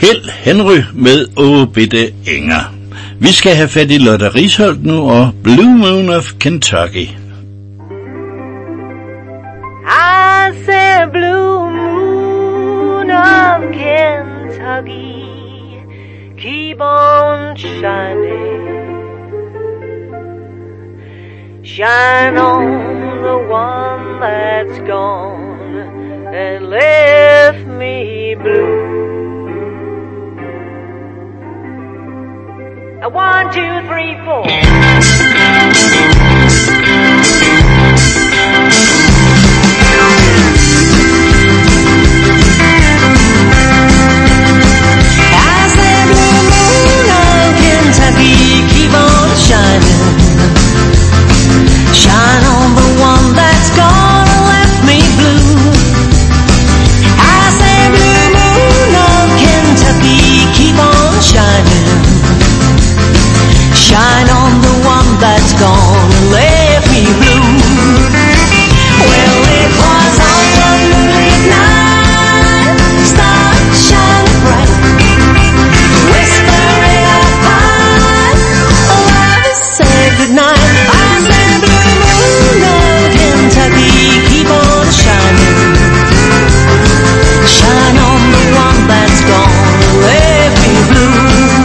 Kjeld Henry med Åh Bitte Inger. Vi skal have fat i Lotte Risholt nu og Blue Moon of Kentucky. I said blue moon of Kentucky, keep on shining, shine on the one that's gone and left me blue. 1, 2, 3, 4. I said blue moon of Kentucky, keep on shining, shine on the one that's gone and left me blue. I said blue moon of Kentucky, keep on shining, shine on the one that's gone and left me blue. Well, it was on one moonlit night, stars shining bright, whispering up high, love is said goodnight. I said blue moon of Kentucky, keep on shining, shine on the one that's gone and left me blue.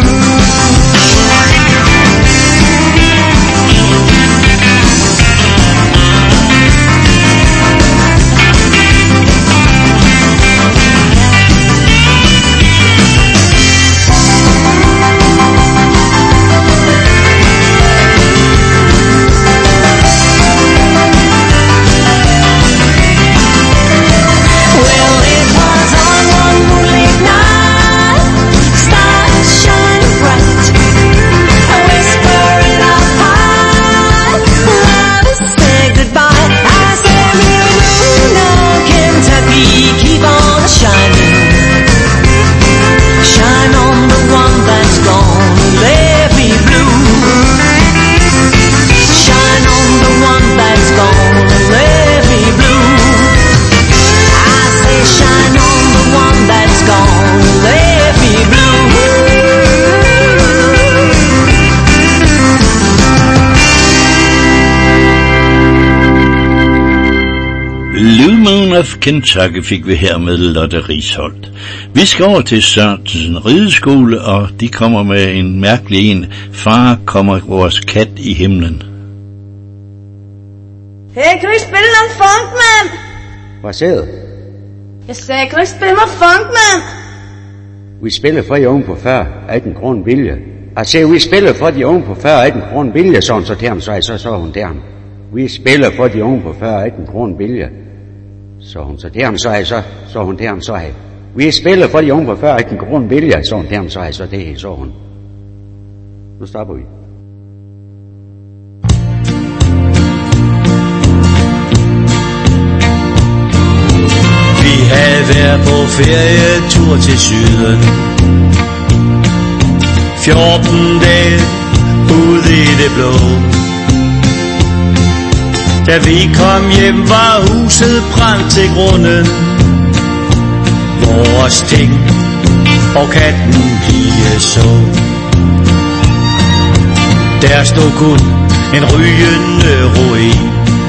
Of Kentucky fik vi her med Lotte Risholt. Vi skal over til Sørensen Rideskole, og de kommer med en mærkelig en. Far, kommer vores kat i himlen. Hey, kan vi spille noget funk, mand? Hvad siger du? Jeg sagde, kan vi spille noget funk, mand? Vi spiller for de unge på 40-18 kroner billigere. Jeg siger, vi spiller for de unge på 40-18 kroner billigere, så hun så til ham, så hun til ham. Vi spiller for de unge på 40-18 kroner billigere. Så hun så til ham, så hun til ham, så hej. Vi spiller for de unge på 40-18 kroner billigere, så hun til ham, så hej, så det er så hun. Nu stopper vi. Vi havde været på ferietur til syden, 14 dage ude i det blå. Da vi kom hjem, var huset brændt til grunden. Vores ting og katten blive så. Der stod kun en rygende ruin.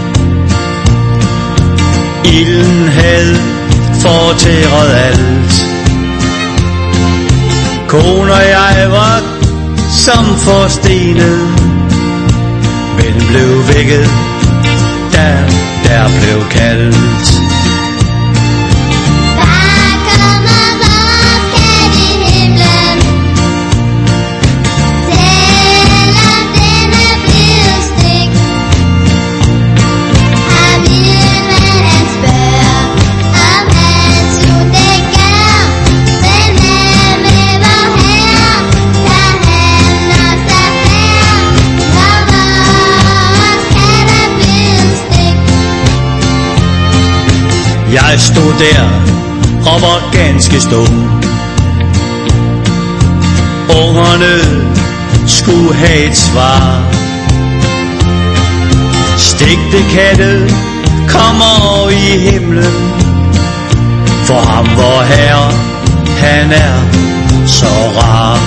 Ilden havde fortæret alt. Kone og jeg var som forstenet, men blev vækket, der blev kaldt. Der kommer vores kat i himlen, selvom den er blevet stegt. Han vil, hvad han spørger, om han skulle det gør. Men hvad med vor herre, tager han os affære, når vores kat er blevet stegt. Jeg stod der og var ganske stum. Ungerne skulle have et svar. Stegte katte kommer i himlen, for ham vor herre, han er så rar.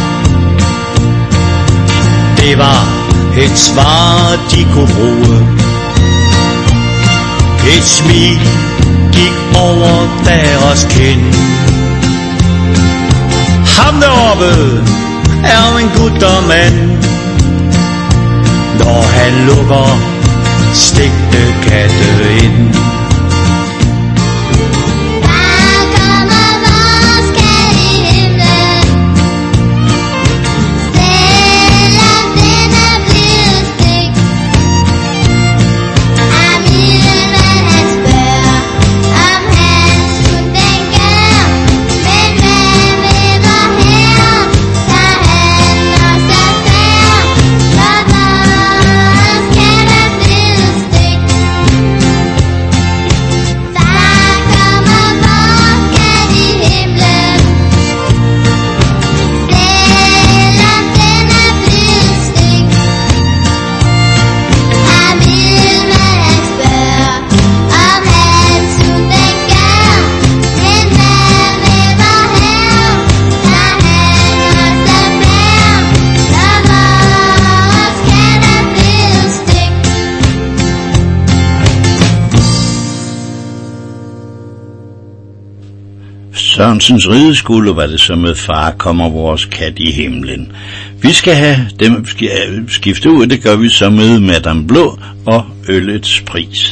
Det var et svar, de kunne bruge. Et smil gik over deres kind. Ham deroppe er en gut og mand. Når han lukker stegte katte ind. Sørensens rideskole var det som med Far kommer vores kat i himlen. Vi skal have dem skifte ud, det gør vi så med Madame Blå og Øllets pris.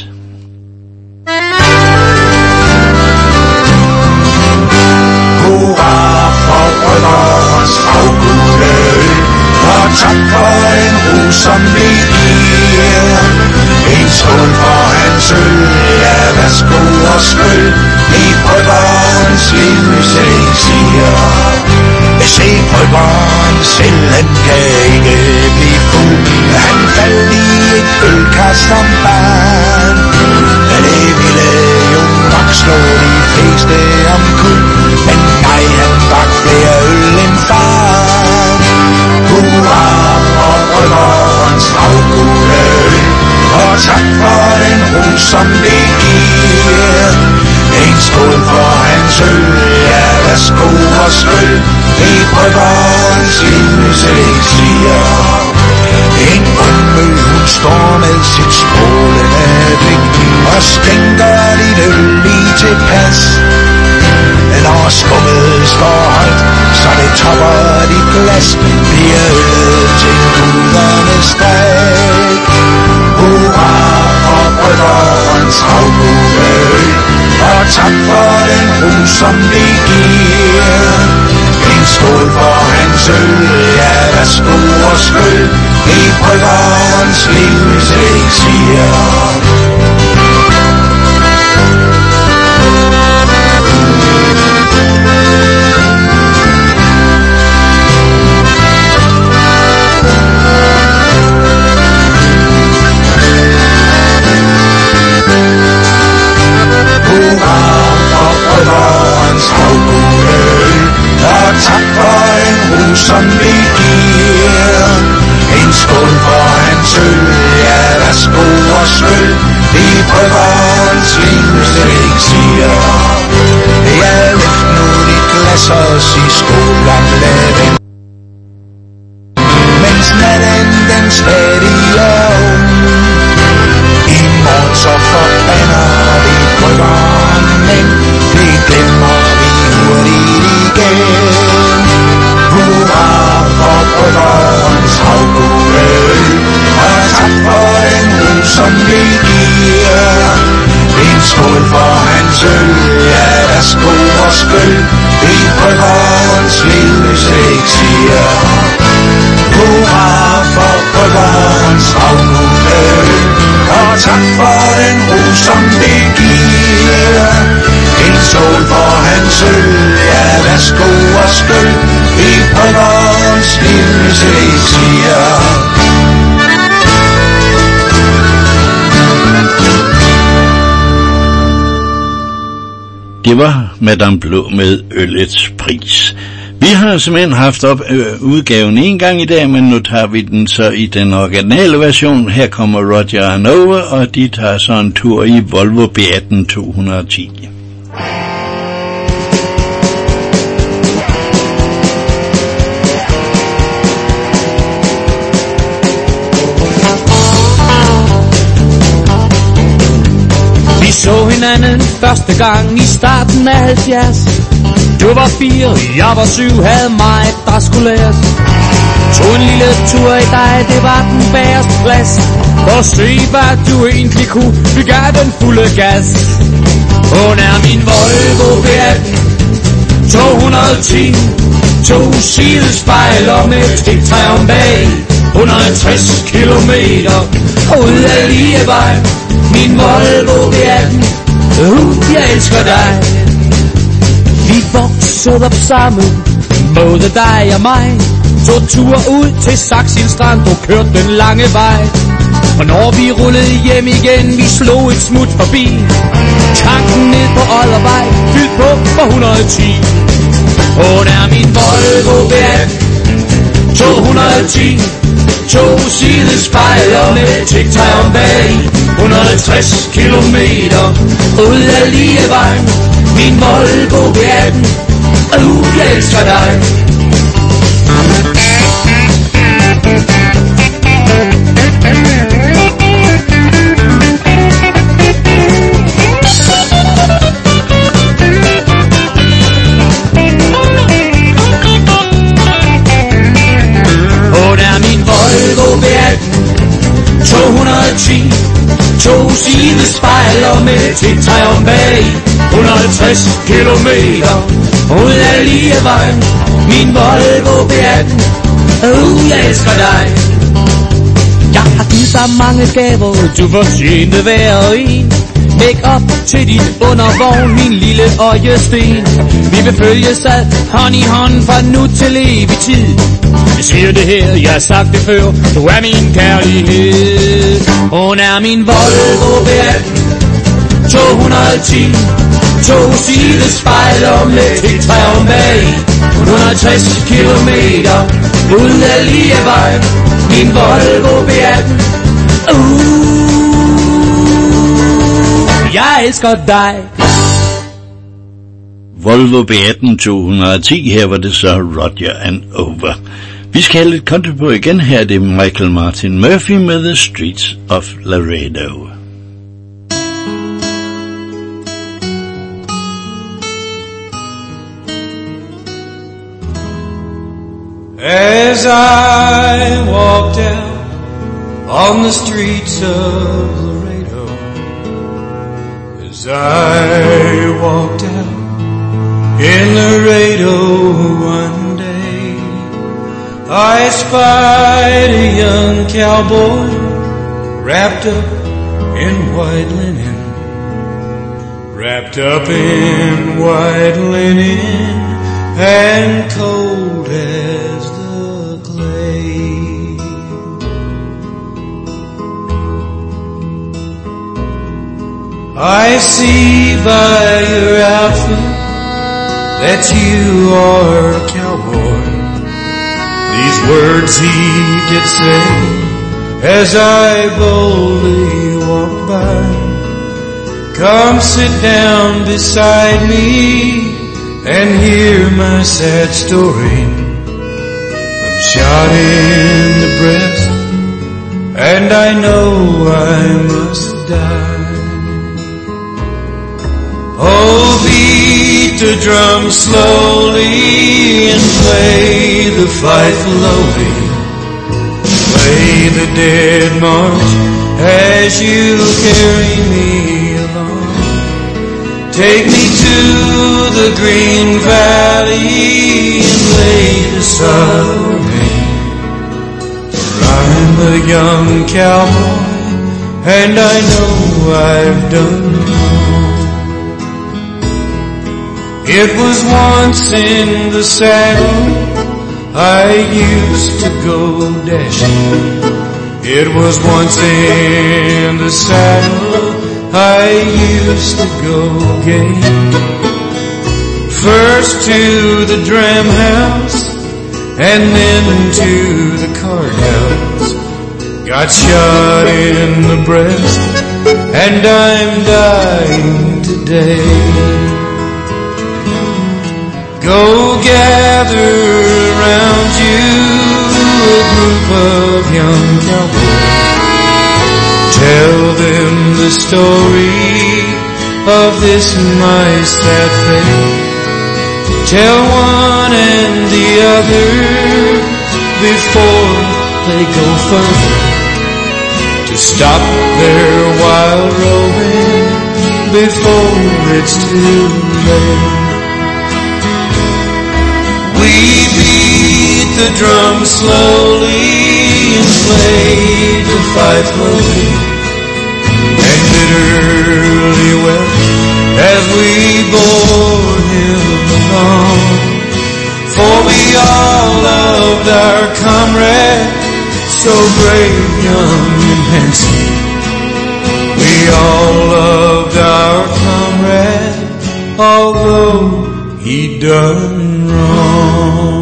Hurra for brødrens afgulde øl, og tak for den ro, som vi giver. En skål for hans øl, ja, værsgo og skøl, i brødrens livselixier. Se brødren selv, han kan ikke blive fuld. Han faldt i et ølkast om barn. Ja, det ville jo nok slå de fleste omkuld, men nej, han drak flere øl end far. Hurra for brødrens afgulde øl, og tak for den ro, som det giver. En skål for hans øl, ja, værsgo og skøl, i brødrens livselixier. En ung mø, hun står med sit strålende blik, og skænker dit øl lige tilpas. Når skummet står højt, så det topper dit glas, bliver øllet til gudernes dag. Hurra for brødrens afgulde øl, og tak for den ro, som det giver. En skål for hans øl, ja, værsgo og skøl, i brødrens livselixier. Tak for en ro, som vi giver. En skål for hans øl, ja, værsgo og skøl, i brødrens livselixier. Ja, løft nu dit glas og sig skål, gamle ven. Mens natten den stadig er ung, i morgen så forbander vi brødren, men det glemmer vi hurtigt igen. Hurra for brødrens afgulde øl, og tak for den ro, som vi giver. En skål for hans øl, ja, værsgo og skøl, i brødrens livselixier. Hurra for brødrens afgulde øl, og tak for den ro, som det giver. En skål for hans øl, ja, værsgo og skøl, i brødrens livselixier. Det var Madame Blå med Øllets pris. Vi har simpelthen haft udgaven en gang i dag, men nu tager vi den så i den originale version. Her kommer Roger and Nova, og de tager så en tur i Volvo B18 210. hinanden første gang i starten af 70. Du var 4, jeg var 7, havde mig, der skulle læres. Tog en lille tur i dig, det var den bagerste plads. For se hvad du egentlig kunne, vi gav den fulde gas. Hun er min Volvo V18 210, 2 sidespejler med stigtræ om bag. 160 kilometer ud af Lievej. Min Volvo V18, jeg elsker dig. Vi voksede op sammen, både dig og mig. Tog tur ud til Saxil Strand og kørte den lange vej. Og når vi rullede hjem igen, vi slog et smut forbi. Tanken ned på Oddervej, fyldt på for 110. Hun er min Volvo V18 210, 2 sidespejler med tigtræ om bag. 160 kilometer ud af Lievej. Min Volvo V18, jeg elsker dig. Hun er min Volvo V18 210, 2 sidespejler med tigtræ om bag. 150 kilometer ud af Lievej. Min Volvo V18, jeg elsker dig. Jeg har givet dig mange gaver, du fortjente hver en. Læg op til dit undervogn, min lille øjesten. Vi vil følges ad, hånd i hånd fra nu til evig tid. Jeg siger det her, jeg har sagt det før, du er min kærlighed. Hun er min Volvo V18 210, 2 sidespejler med tigtræ om bag. 160 kilometer ud af Lievej. Min Volvo V18, jeg elsker dig. Volvo V18 210, her var det så Roger and Over. Vi skal have lidt country på igen, her det er Michael Martin Murphey med The Streets of Laredo. As I walk down on the streets of Laredo, as I walk down in Laredo one day, I spied a young cowboy wrapped up in white linen, wrapped up in white linen and cold as the clay. I see by your outfit that you are a cowboy. These words he did say as I boldly walk by. Come sit down beside me and hear my sad story. I'm shot in the breast and I know I must die. Oh, beat the drum slowly and play the fife lowly. Play the dead march as you carry me along. Take me to the green valley and lay the sod for me. For I'm a young cowboy and I know I've done wrong. It was once in the saddle I used to go dashing. It was once in the saddle I used to go gay. First to the dram house and then to the card house. Got shot in the breast and I'm dying today. Go gather around you a group of young cowboys. Tell them the story of this my sad fate. Tell one and the other before they go further to stop their wild roving before it's too late. We beat the drum slowly and play the fife slowly and bitterly wept as we bore him along. For we all loved our comrade, so brave, young and handsome. We all loved our comrade, although he done wrong.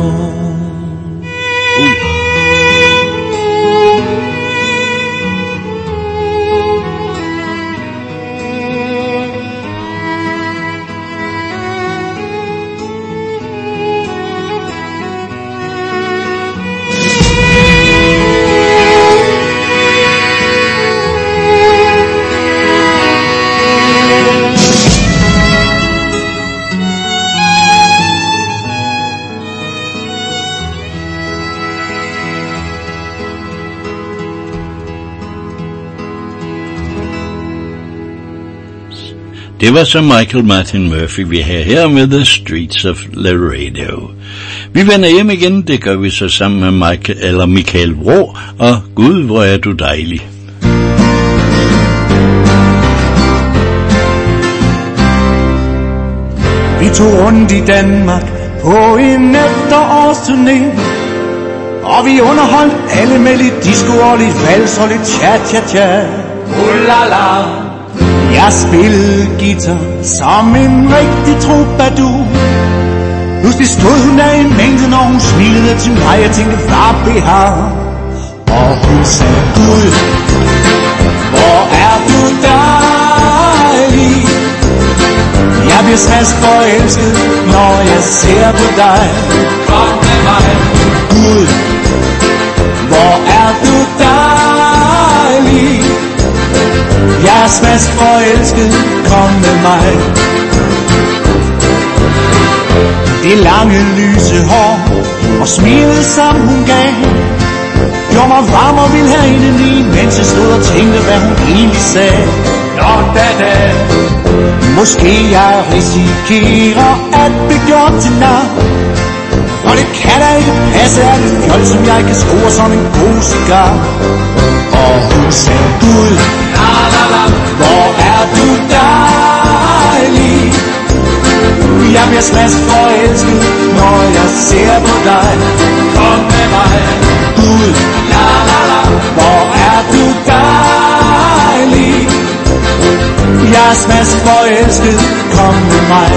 Det var så Michael Martin Murphey, vi har her med The Streets of Laredo. Vi vender hjem igen, det gør vi så sammen med Michael Vraa og Gud, hvor er du dejlig. Vi tog rundt i Danmark på en efterårsturné, og vi underholdt alle med lidt disco og lidt vals og lidt cha-cha-cha. La. Jeg spillede guitar som en rigtig troubadour. Pludselig stod hun der i mængden, og hun smilede til mig. Jeg tænkte, hvad behag? Og hun sagde, Gud, hvor er du dejlig. Jeg bliver smask forelsket, når jeg ser på dig. Kom med mig. Gud, hvor er du dejlig. Jeg er smask forelsket, kom med mig. Det lange lyse hår og smilet som hun gav gjorde mig varm og ville have indeni, mens jeg stod og tænkte, hvad hun egentlig sagde. Nå da, måske jeg risikerer at blive gjort til nar, for det kan da ikke passe, at et fjold som jeg kan score som en god cigar. Og hun sagde, Gud, hvor er du dejlig. Jeg bliver smask forelsket, når jeg ser på dig. Kom med mig. Gud, hvor er du dejlig. Jeg er smask forelsket, kom med mig.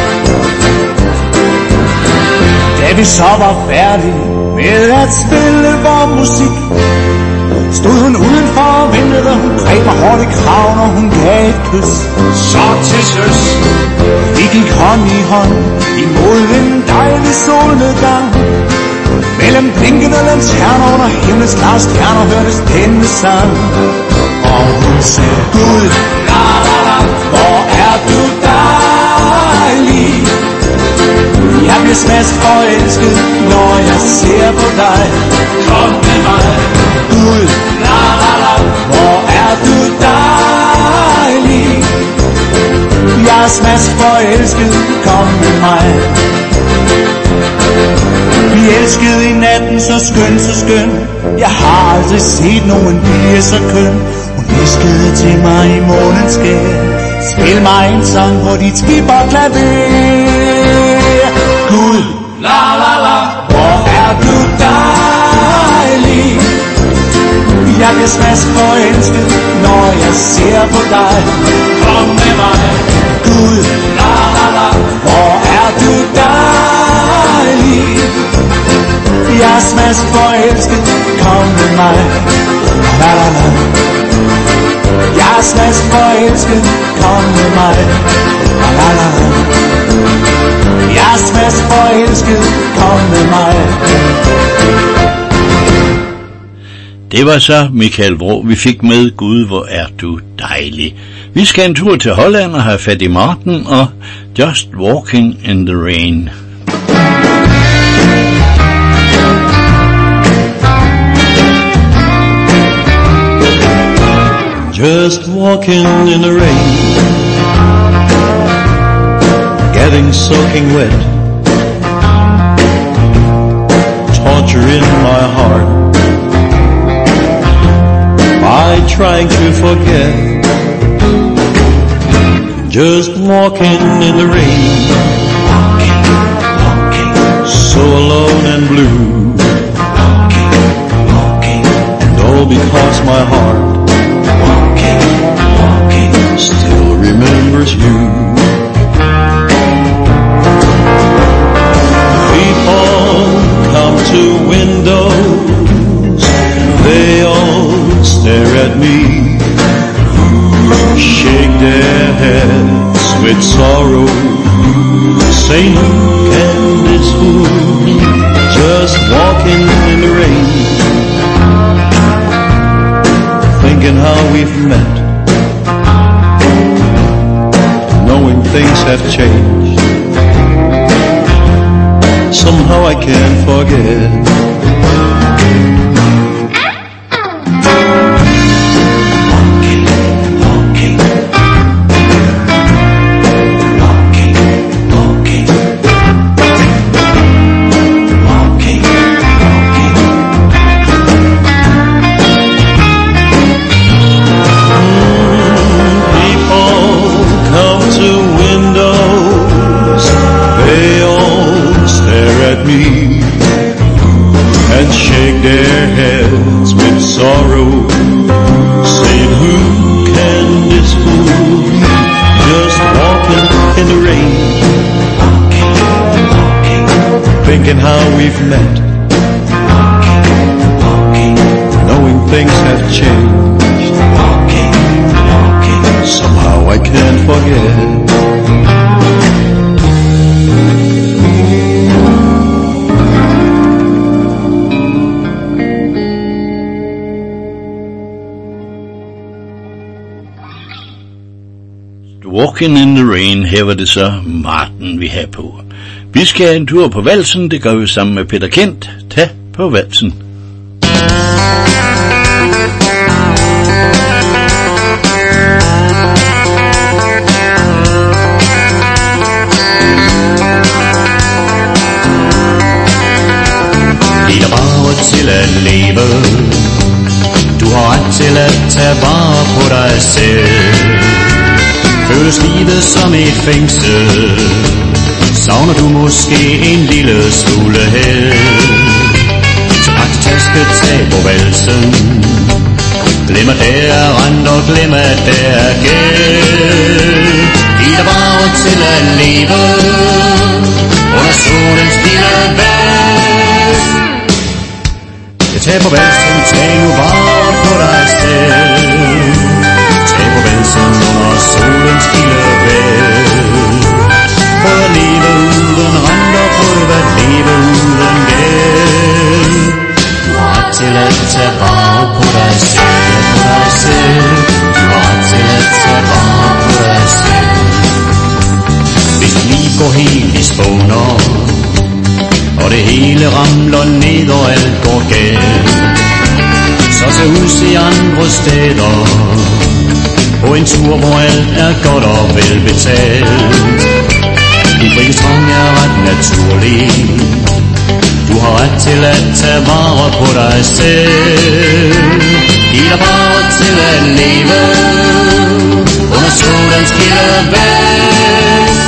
Da vi så var færdige med at spille vor musik, stod hun udenfor og ventede, hun greb mig hårdt i kraven, og hun gav et kys. Så til søs. Vi gik hånd i hånd imod en dejlig solnedgang. Mellem blinkende lanterner under himlens klare stjerner hørtes denne sang. Og hun sagde, Gud, hvor er du dejlig. Jeg bliver smask forelsket, når jeg ser på dig. Kom med mig. Gud, hvor er du dejlig. Jeg er smask forelsket, kom med mig. Vi elskede i natten, så skøn. Jeg har aldrig set nogen pige så køn. Hun viskede til mig i månens skær, spil mig en sang på dit skib og klaver. Gud, hvor er du dejlig. Jeg bliver smask forelsket, når jeg ser på dig. Kom med mig. Gud, hvor er du dejlig. Jeg er smask forelsket, kom med mig. Jeg er smask forelsket, kom med mig. Jeg er smask forelsket, kom med mig. Det var så Michael Vraa, vi fik med Gud, hvor er du dejlig. Vi skal en tur til Holland og have fat i Martin og Just Walking in the Rain. Just walking in the rain, getting soaking wet, torture in my heart, by trying to forget. Just walking in the rain, so alone and blue, and all because my heart still remembers you. People come to windows, they all stare at me, shake their heads with sorrow, saying who can this fool just walking in the rain, thinking how we've met, knowing things have changed. Somehow I can't forget. Their heads with sorrow, saying who can this fool just walking in the rain, thinking how we've met, knowing things have changed. Somehow I can't forget. Walking in the Rain, her var det så Martin, vi har på. Vi skal en tur på valsen, det gør vi sammen med Peter Kent. Tag på valsen. Giv dig bare til at leve, du har ret til at tage vare på dig selv. Føles livet som et fængsel, savner du måske en lille smule held. Så pak din taske, tag på valsen, glem at der er rent og glem at der er gæld. Giv dig bare til at leve, under solens lille vest. Tag på valsen, tag nu vare på dig selv. Tag på valsen under solens lille væld. Prøv at leve uden renter, prøv at leve uden gæld. Du har ret til at tage vare på dig selv, på dig selv. Du har ret til at tage vare på dig selv. Hvis dit liv går helt i spåner, og det hele ramler ned og alt går galt, så tag ud til andre steder, på en tur hvor alt er godt og velbetalt. Din frie trang er ret naturlig, du har ret til at tage vare på dig selv. Giv dig bare til at leve, under solens kilde vest.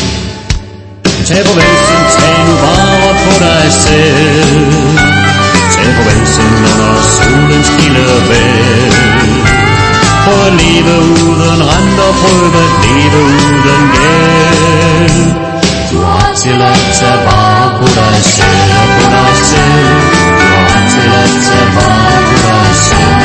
Tag på valsen, tag nu vare på dig selv. Tag på valsen under solens kilde væld. Prøv at leve uden renter, prøv at leve uden gæld. Du har ret til at tage vare på dig selv og på dig selv. Du har ret til at tage vare på dig selv.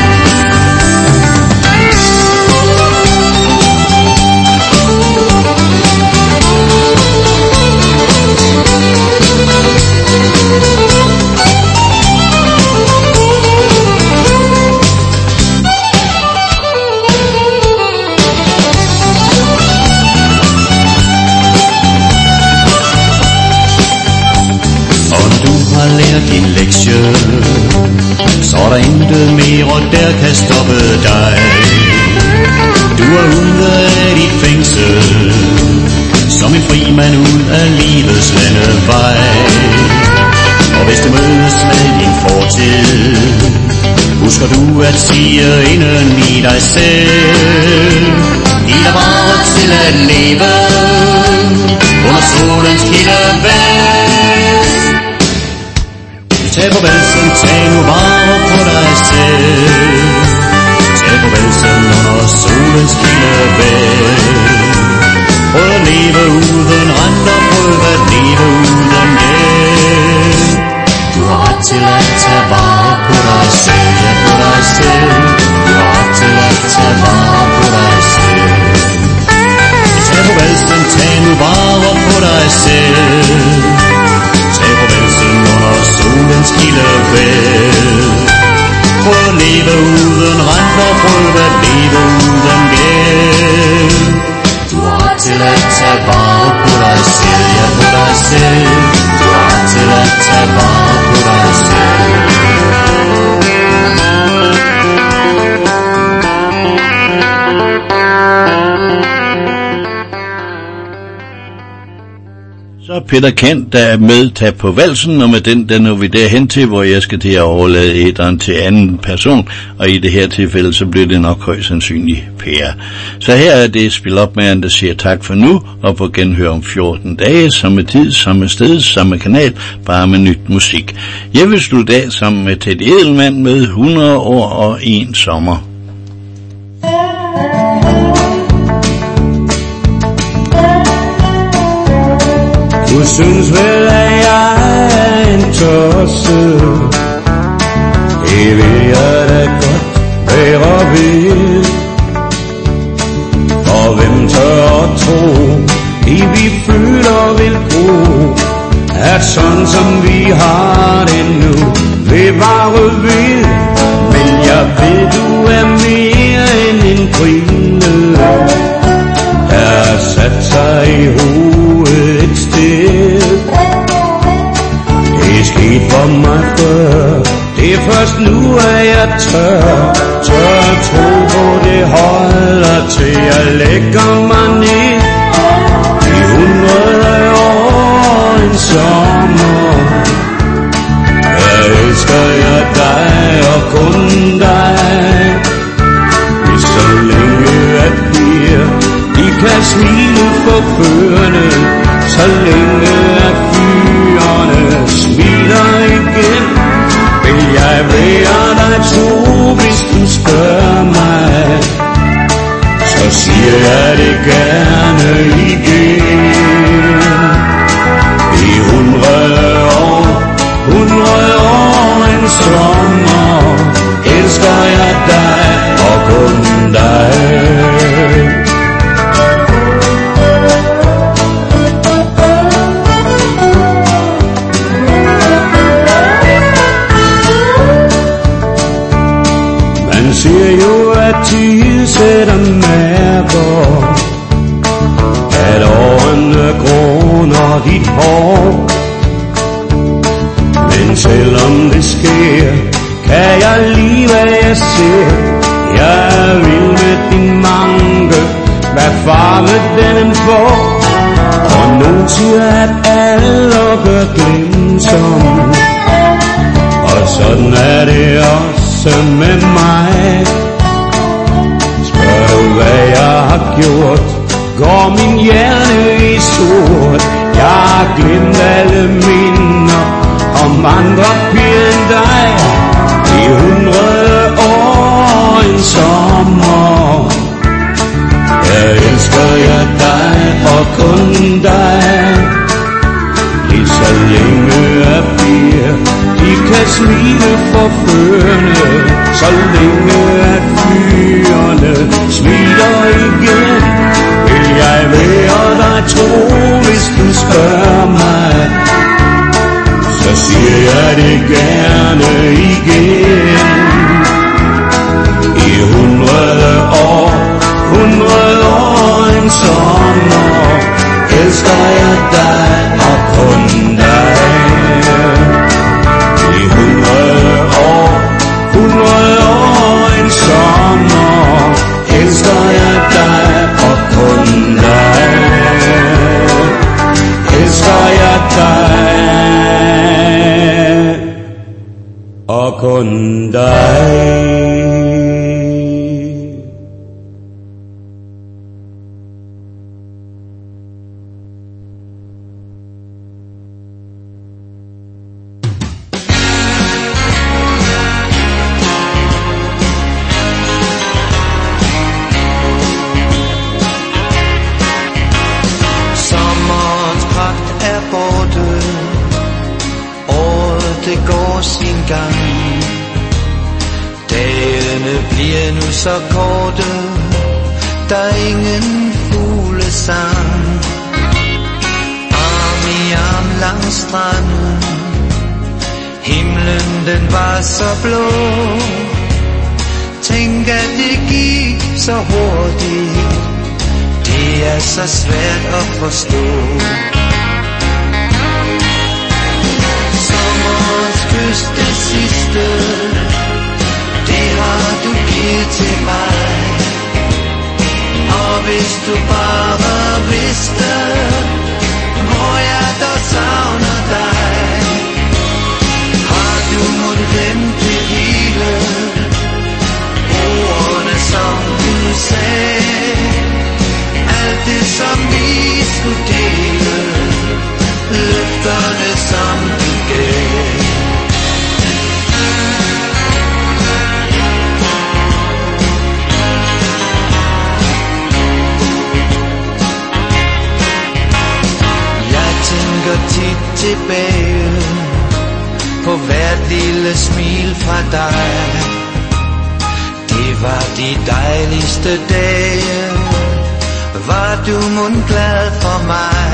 der kan stoppe dig. Du er ude af dit fængsel, som en fri mand ud af livets landevej. Og hvis du mødes med din fortid, husker du at sige inden i dig selv, giv dig bare til at leve under solens kildevæg. Tag på valsen, tag nu vare på dig selv. Tag på valsen under solens kildevæg. Prøv at leve uden renter, prøv at leve uden gæld. Du har ret til at tage vare på dig selv, ja på dig selv. Du har ret til at tage vare på dig selv. Tag på valsen, tag nu vare på dig selv. Tag på valsen under solens kildevæg. Prøv at leve uden renter, prøv at leve uden gæld. Du har ret til at tage vare på dig selv, ja på dig selv. Du har ret til at tage vare på dig selv. Så Peter Kent, der er med, tag på valsen, og med den, der når vi derhen til, hvor jeg skal til at overlade æteren til anden person, og i det her tilfælde, så bliver det nok højst sandsynligt Per. Så her er det spilopmageren, der siger tak for nu, og på genhør om 14 dage, samme tid, samme sted, samme kanal, bare med nyt musik. Jeg vil slutte af sammen med Ted Edelmann med 100 år og en sommer. Du synes vel, at jeg er en tosse. Det vil jeg da godt være ved. For hvem tør at tro, det vi føler vil gro, at sådan som vi har det nu, vil vare ved. Men jeg ved, du er mere end en grine, der har sat sig i hovedet et sted. Det er sket for mig før, det er først nu, at jeg tør at tro på det holder til jeg lægger mig ned. I 100 år en sommer, jeg elsker jeg dig og kun dig. Hvis så længe at de kan smile forførende, så længe at fyrene smiler igen, vil jeg være dig tro, hvis du spørger mig, så siger jeg det gerne igen. I 100 år en sommer, elsker jeg dig og kun dig. Siger jo, at tid sætter mærker, at årene gråner dit hår. Men selvom det sker, kan jeg lide, hvad jeg ser. Jeg vil med din manke, hvad farve den får. Og nogen siger, at alle gør glemsom, og sådan er det også med mig. Spørg du hvad jeg har gjort, går min hjerne i sort. Jeg har glemt alle minder om andre piger end dig. I 100 år en sommer, jeg elsker jeg dig og kun dig. Lige så længe at piger de kan smile forførende, så længe at fyrene smiler igen, vil jeg være dig tro, hvis du spørger mig, så siger jeg det gerne igen. I 100 år en sommer, elsker jeg dig og kun dig. I 100 år kun dig. Så korte, der er ingen fuglesang. Arm i arm langs stranden, himlen den var så blå. Tænk at det gik så hurtigt, det er så svært at forstå. Sommerens kyst det sidste, det har du givet til mig. Og hvis du bare vidste, hvor jeg dog savner dig. Har du måtte glemt det hele, ordene som du sagde, alt det som vi skulle dele, løfterne som du gav. Tit tilbage på hvert lille smil fra dig. Det var de dejligste dage. Var du mon glad for mig?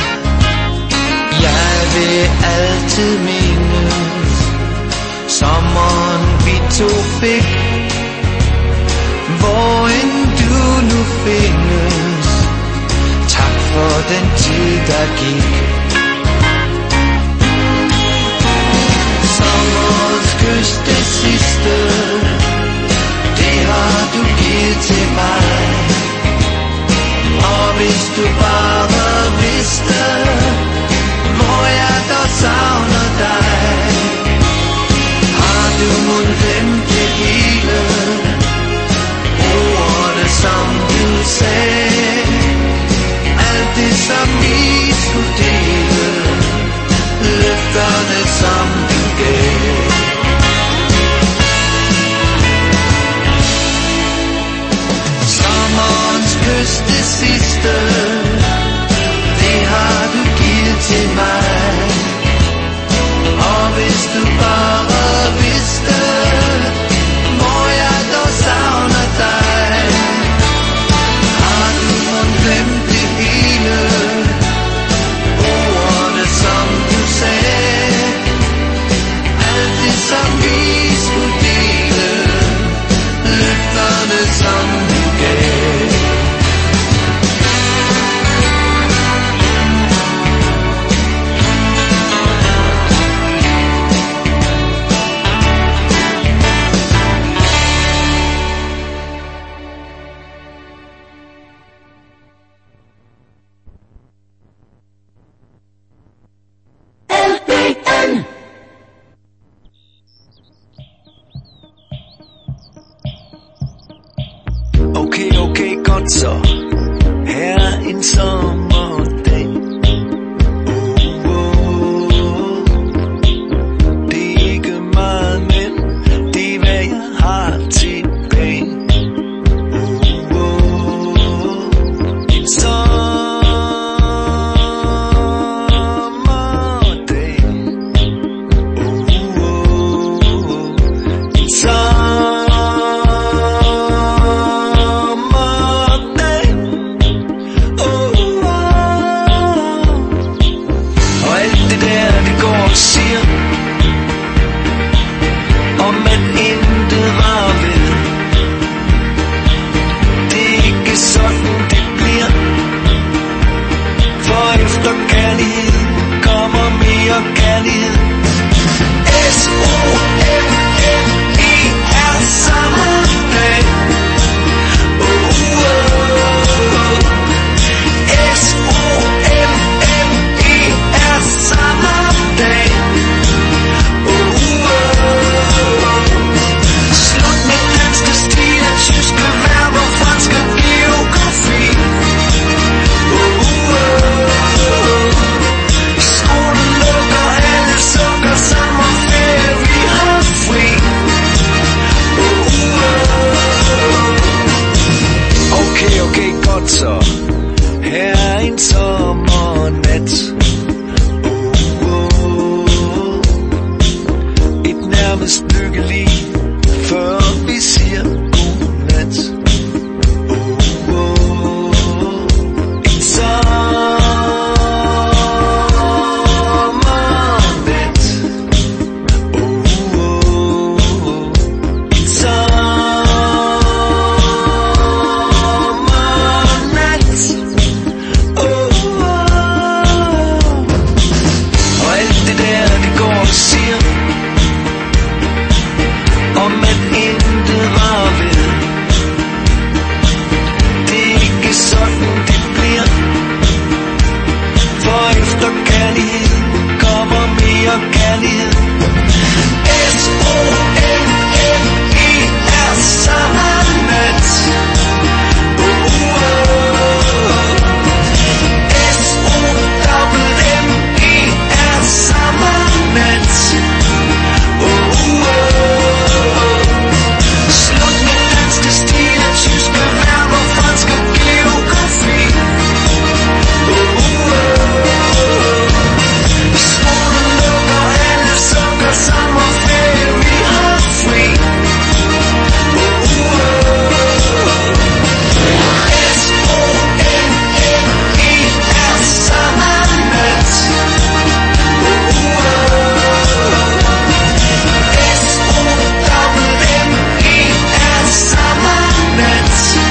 Jeg vil altid mindes sommeren vi to fik. Hvor end du nu findes, tak for den tid der gik. Kyst det sidste, det har du givet til mig. Og hvis du bare vidste, hvor jeg dog savner dig. Har du mon glemt det hele, ordene som du sagde, alt det som vi skulle dele, løfterne som du gav. Kyst det sidste, det har du givet til mig. Og hvis du bare vidste, hvor jeg dog savner dig. Har du mon glemt det hele, ordene som du sagde, alt det som vi skulle dele, løfterne som du gav. Okay, godt så. Her er en sommerdag. Det er ikke meget, men det er hvad jeg har tilbage. En sommerdag. En sommerdag. en sommernat. Et nærmest lykkelig, før vi siger godnat. En sommernat. En sommernat. Og alt det der, det går og siger, om at intet var ved. Det er ikke sådan det bliver, for efter kærlighed kommer mere kærlighed. S-O-M-M-E-R sommernat. S-O-M-M-E-R sommernat. Slut med danske stile, tyske verber, fransk og geografi. Solen lukker, alle sukker, sommerferie, vi har fri. S-O-M-M-E-R sommernat. S-O-M-M-E-R sommernat.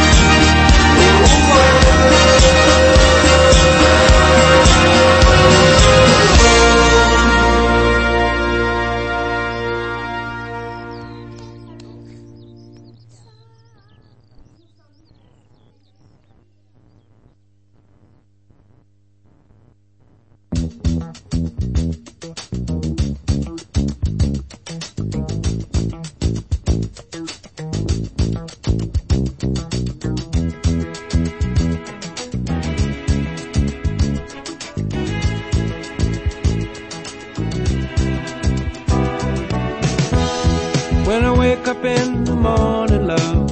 When I wake up in the morning, love,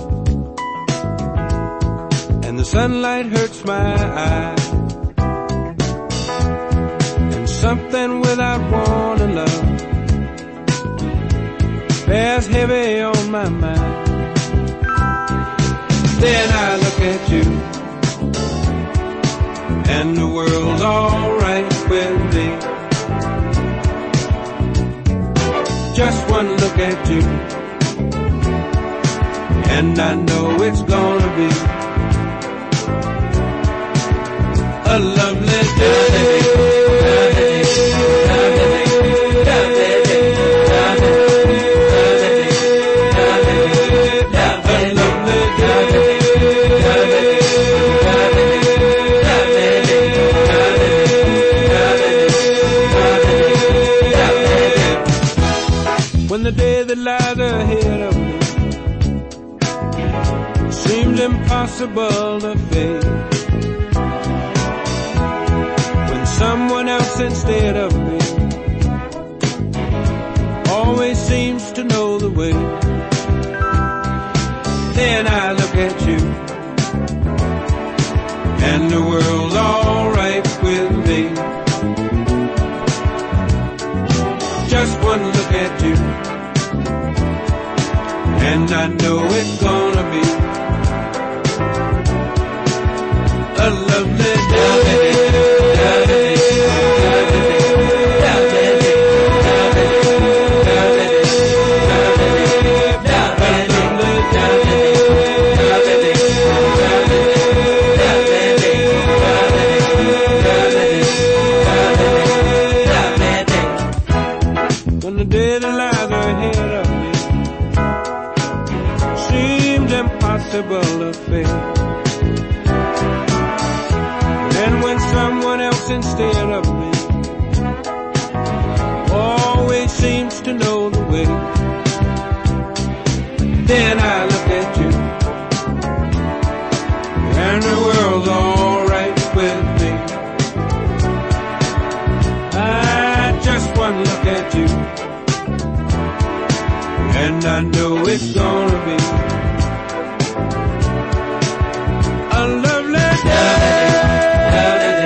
and the sunlight hurts my eyes, and something without warning, love, bears heavy on my mind. Then I look at you, and the world's alright with me. Just one look at you, and I know it's gonna be a lovely day. When the day that lies ahead of me seems impossible to face, when someone else instead of me always seems to know the way, then I look at you, and the world's alright with me. Just one look at you, and I know it's gonna be a lovely day. When the day that lies ahead of me seems impossible to face, and when someone else instead of me always seems to know the way, then I look at you, and the world's alright with me. Just one look at you, and I know it's gonna be a lovely day.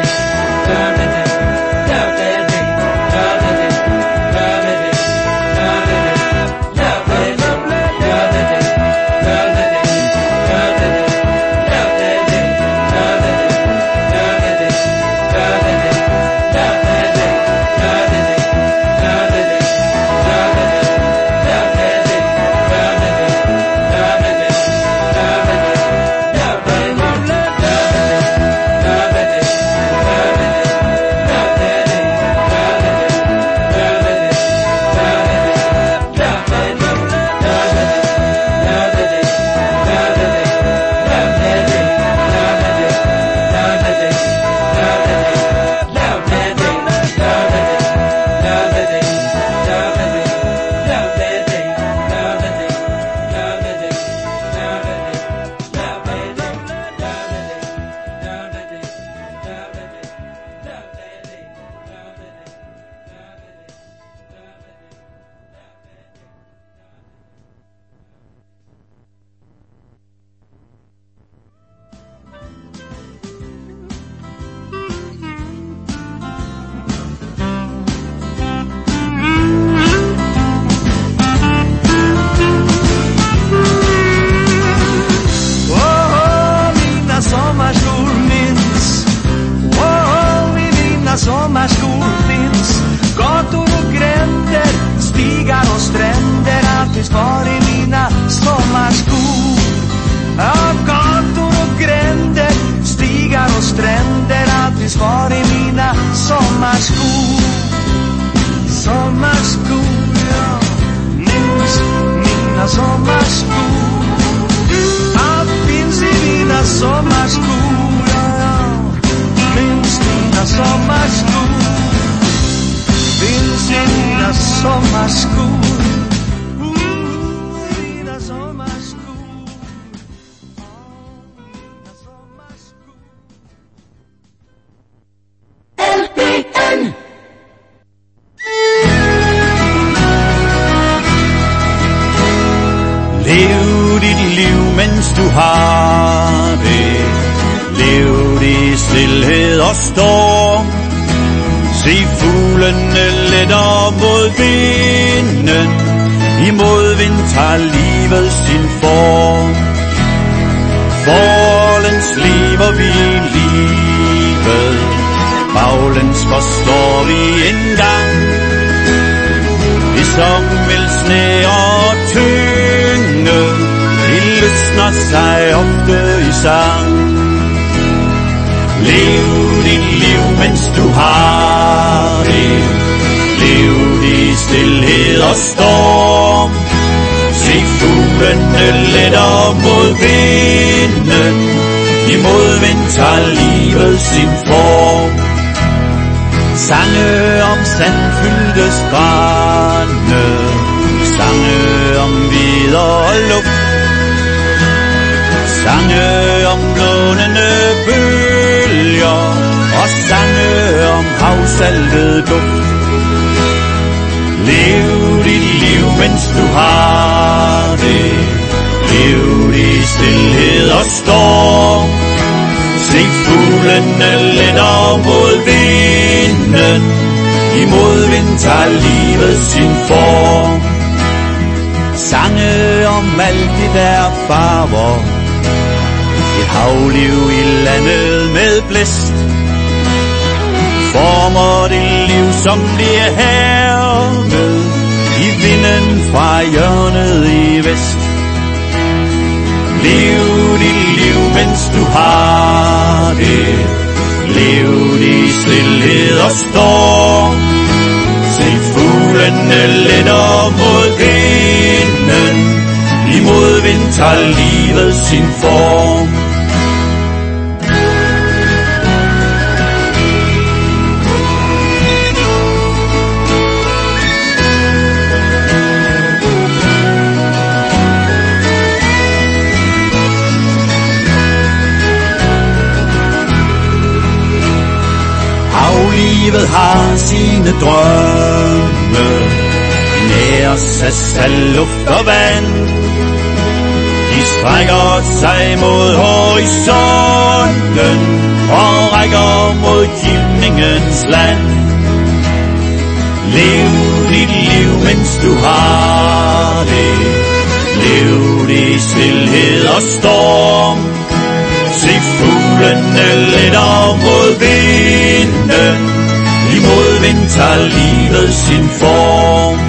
sommerskud, findes der sommerskud, findes der sommerskud. Lev dit liv, mens du har det. Lev det i stilhed og storm. Se fuglene letter mod vinden. Imod vind tager livet sin form. Forlæns lever vi livet. Baglæns forstår vi engang. Det som vil sne og tynge, det løsner sig ofte i sang. Lev dit liv, mens du har det. Lev det i stilhed og storm. Se fuglene letter mod vinden. Imod vind tager livet sin form. Sange om sandfyldte strande, sange om videre luft, sange om blånende bølger og sange om havsaltet duft. Lev dit liv, mens du har det. Lev det i stilhed og storm. Se fuglene letter mod vinden. Imod vind tager livet sin form. Sange om alt det der farver. Et havliv i landet med blæst. Former det liv, som bliver hærmet i vinden fra hjørnet i vest. Lev dit liv, mens du har det. Lev det i stilhed og storm. Se fuglene letter mod vinden. Imod vind tager livet sin form. Livet har sine drømme, næres af salt, luft og vand. De strækker sig mod horisonten og rækker mod givningens land. Lev dit liv, mens du har det. Lev det i stilhed og storm. Se fuglene letter mod vinden. Imod vind tager livet sin form.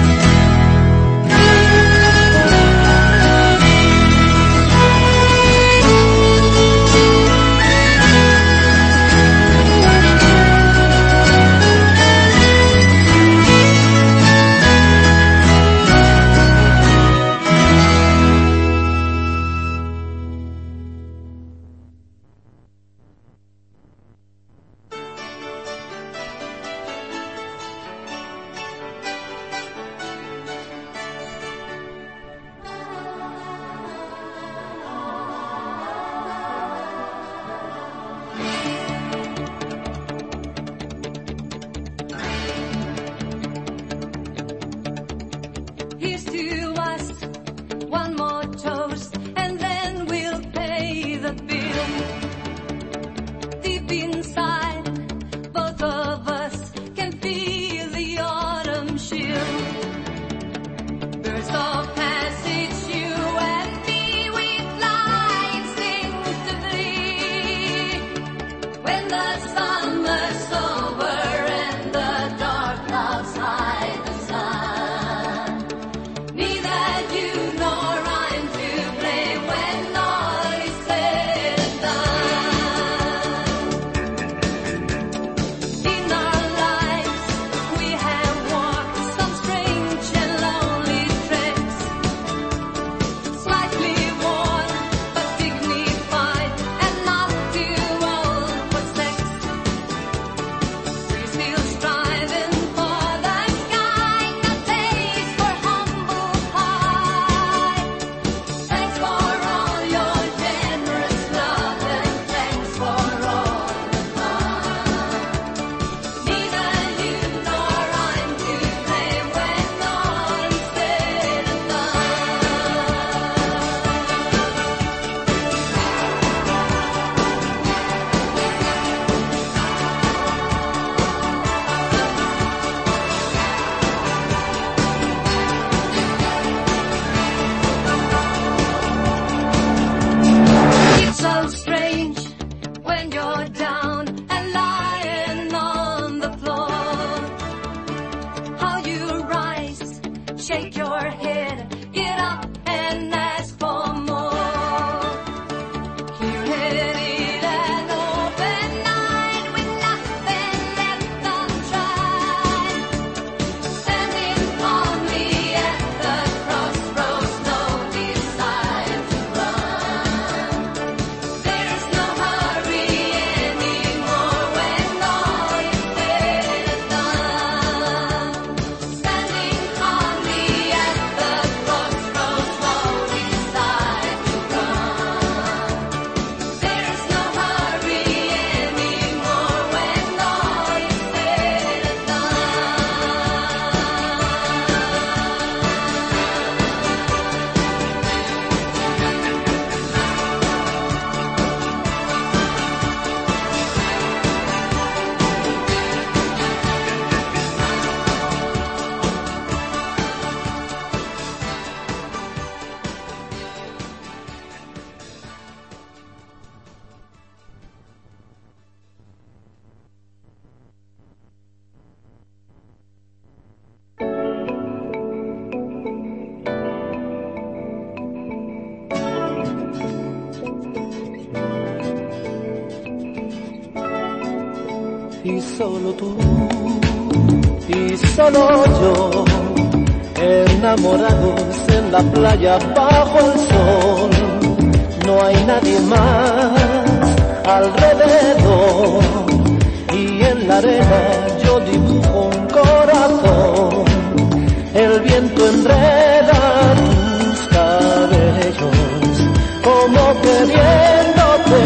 y solo tú, y solo yo, enamorados en la playa bajo el sol. No hay nadie más alrededor, y en la arena yo dibujo un corazón. El viento enreda tus cabellos como queriéndote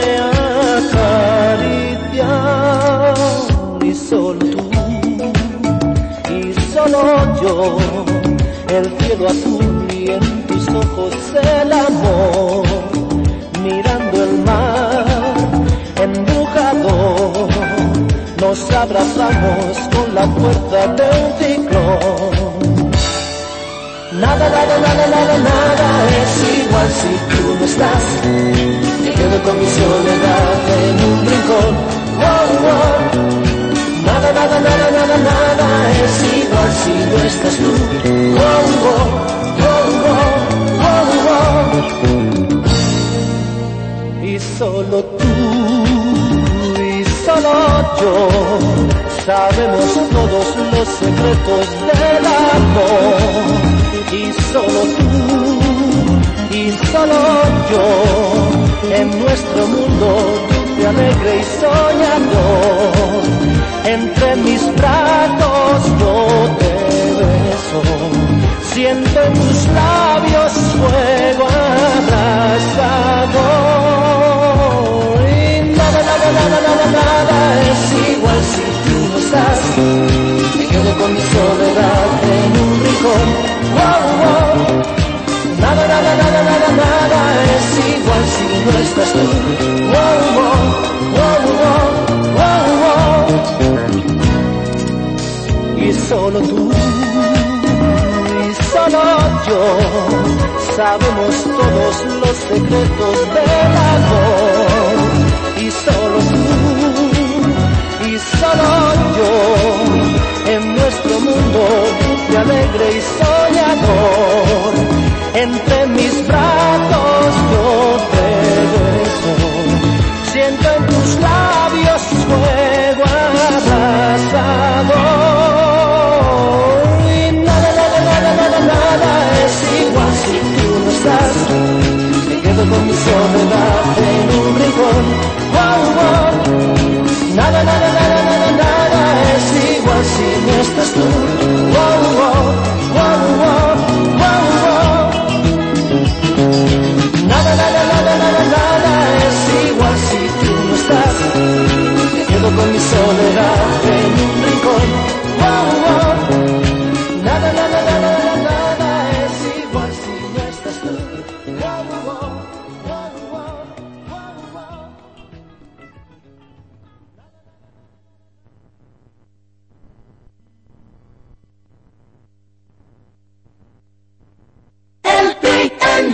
acariciar. Y solo tú, y solo yo, el cielo azul y en tus ojos el amor. Mirando el mar embrujado, nos abrazamos con la fuerza de un ciclón. Nada, nada, nada, nada, nada es igual si tú no estás. Me quedo con mi soledad en un rincón. Wow, wow. Nada, nada, nada, nada, nada es igual si no estás tú. Wow, wow, wow, wow, wow, wow. Y solo tú, y solo yo, sabemos todos los secretos del amor. Y solo tú, y solo yo, en nuestro mundo dulce, alegre y soñador. Entre mis brazos yo te beso, siento en tus labios fuego abrasador. Y nada, nada, nada, nada, nada es igual si tú no estás. Me quedo con mi soledad en un rincón. Wow, wow. Nada, nada, nada, nada, nada es igual si no estás tú. Wow, wow, wow, wow, wow. Y solo tú, y solo yo, sabemos todos los secretos del amor. Y solo tú, y solo yo, en nuestro mundo dulce, alegre y soñador. Entre mis brazos yo te beso, siento en tus labios fuego abrasador. Y nada, nada, nada, nada, nada es igual si tú no estás. Me quedo con mi soledad en un rincón. Wow, wow. Nada, nada, nada, nada, nada es igual si no estás tú. Wow, wow, wow, wow, wow, wow. Nada, nada, nada, nada, nada es igual si tú no estás. Me quedo con mi soledad en un rincón. Wow, wow. Nada, nada, nada, nada, nada es igual si no estás tú. Wow, wow, wow, wow, wow, wow. LPN.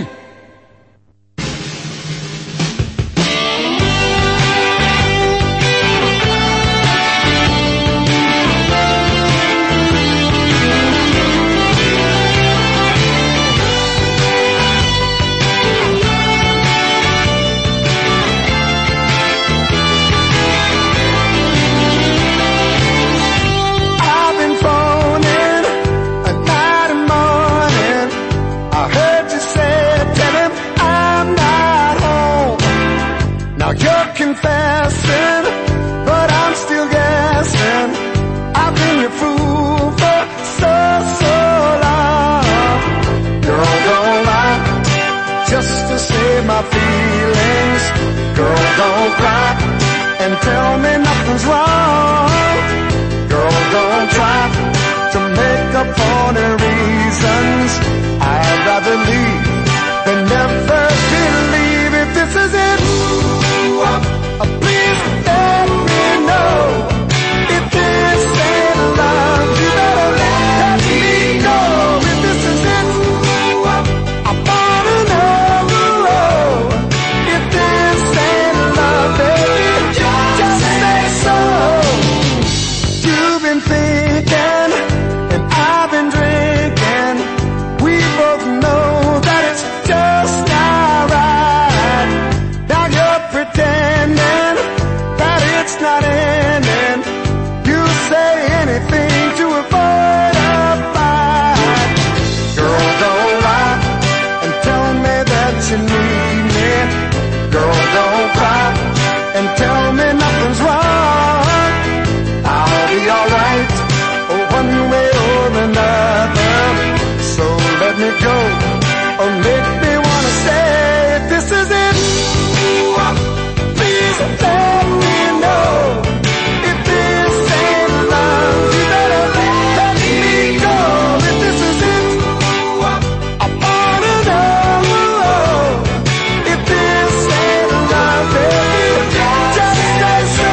I've been phoning at night and morning. I heard you say, tell him I'm not home. Now you're confessing, but I'm still guessing. I've been your fool for so long. Girl, don't lie, just to save my feelings. Girl, don't cry, and tell me nothing's wrong. Girl, don't try to make up for the reasons. I'd rather leave than never believe. If this is it, please let me know. If this ain't love, you better let me know. If this is it, I wanna know. If this ain't love, baby, just say so. You've been thinking, and I've been drinking. We both know that it's just not right. Now you're pretending that it's not ending. anything to avoid a fight. Girl, don't lie and tell me that you need me. Girl, don't cry and tell me nothing's wrong. I'll be alright, one way or another. So let me go, or make me wanna stay. If this is it, please let me know. If this ain't love, you better let me go. If this is it, I wanna know. If this ain't love, baby, just say so.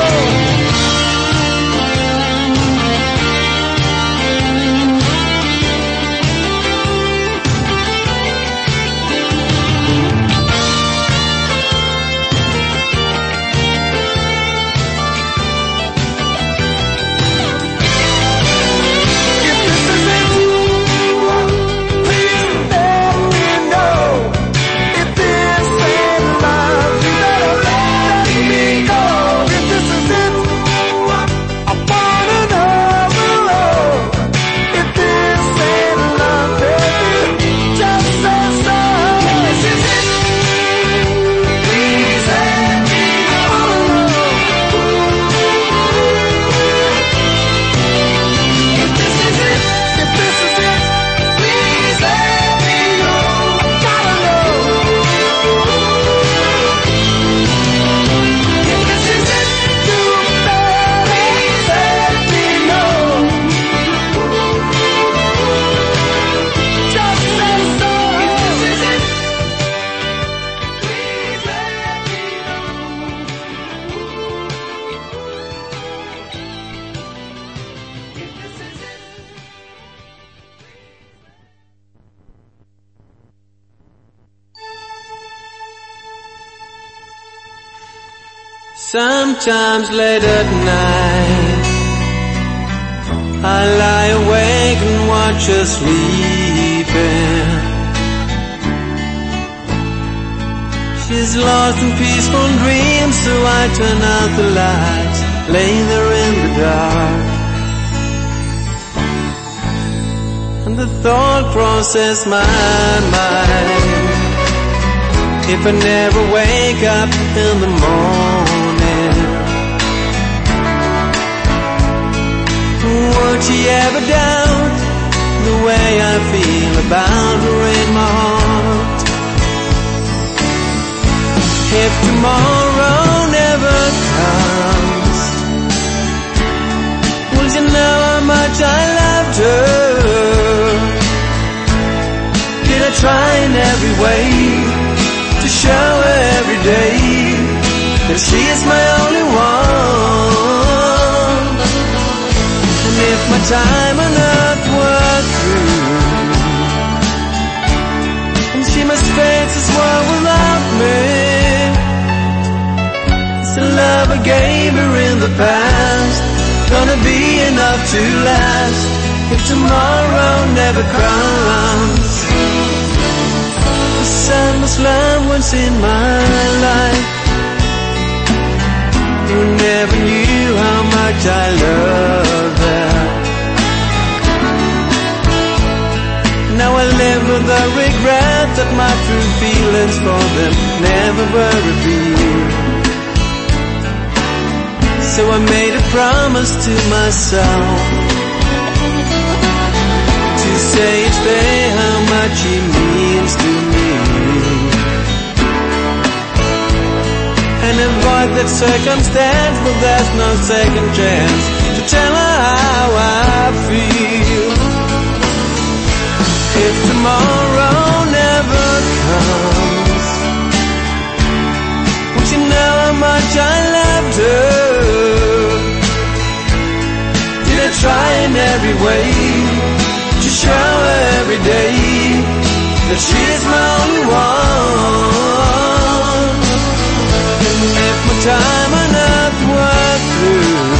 Sometimes late at night I lie awake and watch her sleeping. She's lost in peaceful dreams, so I turn out the lights, lay there in the dark. And the thought crosses my mind, if I never wake up in the morning, would she ever doubt the way I feel about her in my heart? If tomorrow never comes, will you know how much I loved her? Did I try in every way to show her every day that she is my only one? And if my time on earth were through, and she must face this world without me, is the love I gave her in the past gonna be enough to last if tomorrow never comes? Endless love once in my life, you never knew how much I loved her. Now I live with the regret that my true feelings for them never were revealed. So I made a promise to myself to say each day how much he means to me, and avoid that circumstance, but there's no second chance to tell her how I feel. If tomorrow never comes, would you know how much I loved her? Did I try in every way to show her every day that she is my only one?